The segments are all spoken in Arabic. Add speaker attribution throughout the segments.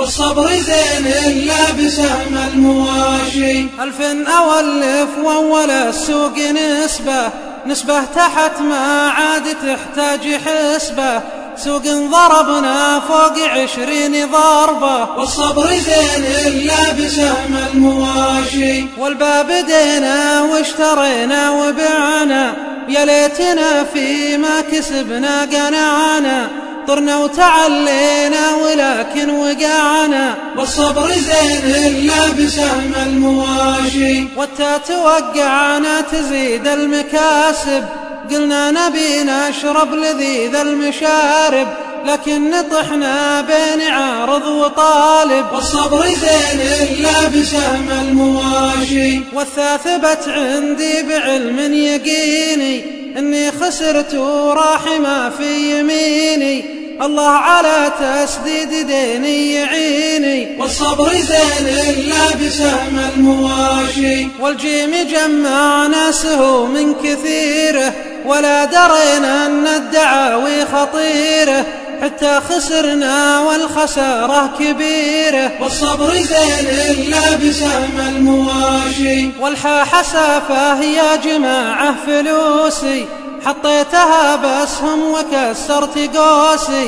Speaker 1: والصبر زين إلا بسهم المواشي.
Speaker 2: ألف أولف وأول السوق نسبة تحت ما عاد تحتاج حسبة، سوق ضربنا فوق 20 ضربة.
Speaker 1: والصبر زين إلا بسهم المواشي.
Speaker 2: والباب بدينا واشترينا وبعنا، يا ليتنا فيما كسبنا قنعنا، طرنا وتعلينا ولكن وقعنا.
Speaker 1: والصبر زين إلا بسهم المواشي.
Speaker 2: والتات وقعنا تزيد المكاسب، قلنا نبي نشرب لذيذ المشارب، لكن نطحنا بين عارض وطالب.
Speaker 1: والصبر زين إلا بسهم المواشي.
Speaker 2: والثاثبت عندي بعلم يقيني، إني خسرت وراح ما في يميني، الله على تسديد ديني يعيني.
Speaker 1: والصبر زين إلا بسهم المواشي.
Speaker 2: والجيم جمعنا سهوم كثيرة، ولا درينا أن الدعاوي خطيرة، حتى خسرنا والخسارة كبيرة.
Speaker 1: والصبر زين إلا بسهم المواشي.
Speaker 2: والحا حسافة يا جماعة فلوسي، حطيتها بسهم وكسرت قوسي،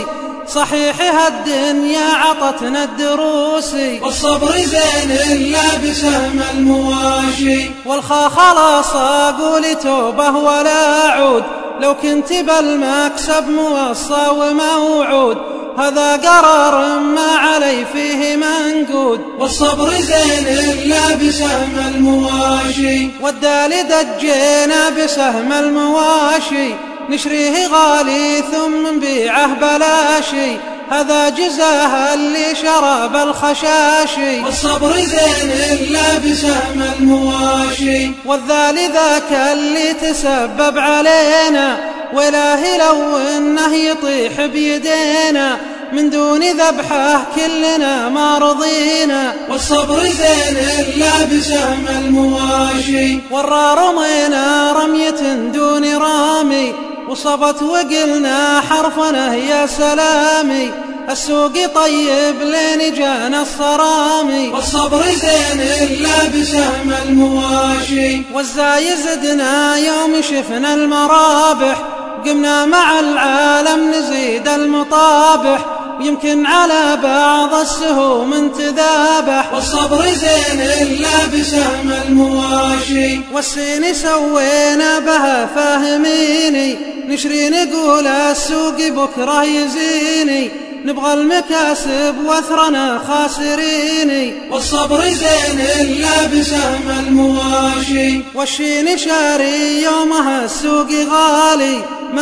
Speaker 2: صحيحها الدنيا عطتنا الدروسي.
Speaker 1: والصبر زين إلا بسهم المواشي.
Speaker 2: والخا خلاص أقول توبة ولا أعود، لو كنت بالمكسب موصى وموعود، هذا قرار ما علي فيه منقود.
Speaker 1: والصبر زين إلا بسهم المواشي.
Speaker 2: والدال دجينا بسهم المواشي، نشريه غالي ثم نبيعه بلاشي، هذا جزاها اللي شرب الخشاشي.
Speaker 1: والصبر زين إلا بسهم المواشي.
Speaker 2: والذال ذاك اللي تسبب علينا، وإلهي لو إنه يطيح بيدينا، من دون ذبحه كلنا ما رضينا.
Speaker 1: والصبر زين إلا بسهم المواشي.
Speaker 2: ورا رمينا رمية دون رامي، وصبت وقلنا حرفنا يا سلامي، السوق طيب لين جانا الصرامي.
Speaker 1: والصبر زين إلا بسهم المواشي.
Speaker 2: والزاي زدنا يوم شفنا المرابح، قمنا مع العالم نزيد المطابح، يمكن على بعض السهوم تذابح.
Speaker 1: والصبر زين إلا بسهم المواشي.
Speaker 2: والسين سوينا بها فاهميني، نشري نقول السوق بكره يزيني، نبغى المكاسب وثرنا خاسريني.
Speaker 1: والصبر زين إلا بسهم المواشي.
Speaker 2: والشين شاري يومها السوق غالي،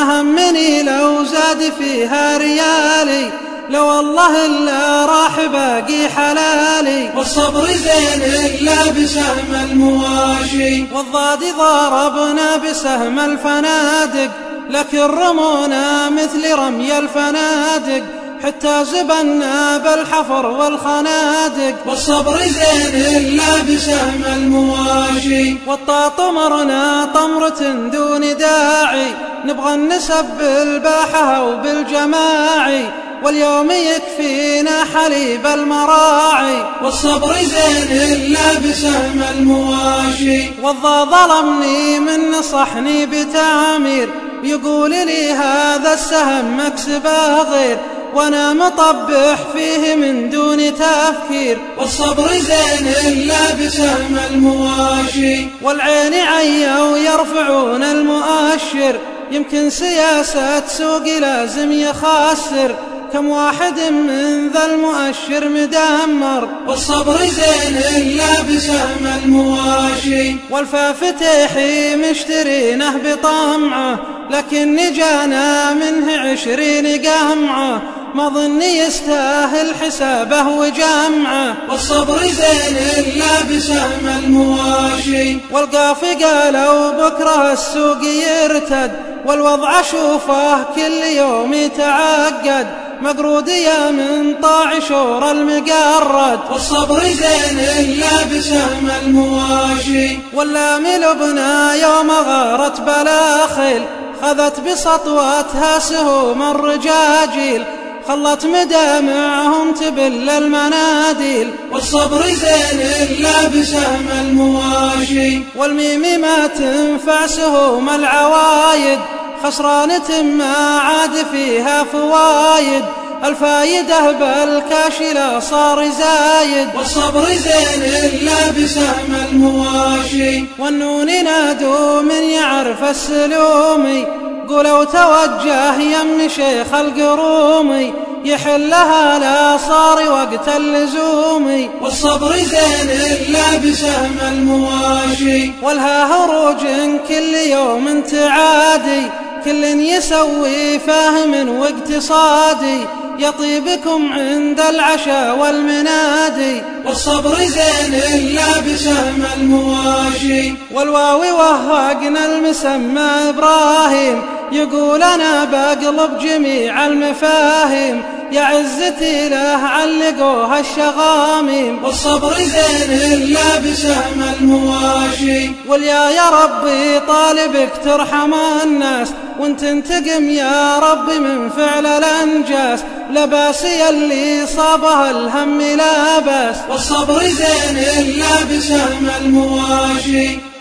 Speaker 2: مهمني لو زاد فيها ريالي، لو والله إلا راح باقي حلالي.
Speaker 1: والصبر زين إلا بسهم المواشي.
Speaker 2: والضاد ضربنا بسهم الفنادق، لكن رمونا مثل رمي الفنادق، حتى زبنا بالحفر والخنادق.
Speaker 1: والصبر زين إلا بسهم المواشي.
Speaker 2: والطاط مرنا طمرة دون داعي، نبغى النسب بالباحة وبالجماعي، واليوم يكفينا حليب المراعي.
Speaker 1: والصبر زين إلا بسهم المواشي.
Speaker 2: والضا ظلمني من نصحني بتعمير، يقول لي هذا السهم مكسبه غير، وانا مطبح فيه من دون تفكير.
Speaker 1: والصبر زين إلا بسهم المواشي.
Speaker 2: والعين عيوا يرفعون المؤشر، يمكن سياسة سوق لازم يخسر، كم واحد من ذا المؤشر مدمر.
Speaker 1: والصبر زين إلا بسهم المواشي.
Speaker 2: والفافتحي مشترينه بطمعه، لكن جانا منه 20 قمعه، ما ظني يستاهل حسابه وجمعه.
Speaker 1: والصبر زين إلا بسهم المواشي.
Speaker 2: والقاف قالوا بكره السوق يرتد، والوضع شوفه كل يوم يتعقد، مقرود يا من طاع شور المقرد.
Speaker 1: والصبر زين إلا بسهم المواشي.
Speaker 2: واللام لبنا يوم غارت بلا خيل، خذت بسطوتها سهوم الرجاجيل، خلت مدامعهم تبل المناديل.
Speaker 1: والصبر زين إلا بسهم المواشي،
Speaker 2: والميم ما تنفع سهوم العوايد، خسرانة ما عاد فيها فوايد، الفايدة بالكاشلة صار زايد.
Speaker 1: والصبر زين إلا بسهم المواشي،
Speaker 2: والنون نادوا من يعرف السلومي، قولوا توجه يم شيخ القرومي، يحلها لا صار وقت اللزومي.
Speaker 1: والصبر زين إلا بسهم المواشي،
Speaker 2: والها هروج كل يوم تعادي، كل يسوي فاهم واقتصادي، يطيبكم عند العشاء والمنادي.
Speaker 1: والصبر زين إلا بسهم المواشي،
Speaker 2: والواو وهقنا المسمى إبراهيم، يقول أنا بقلب جميع المفاهيم، يا عزتي له علقوها الشغاميم.
Speaker 1: والصبر زين إلا بسهم المواشي،
Speaker 2: واليا ربي طالبك ترحم الناس، وانت انتقم يا ربي من فعل الأنجاس، لباسي اللي صابها الهم لا باس.
Speaker 1: والصبر زين إلا بسهم المواشي.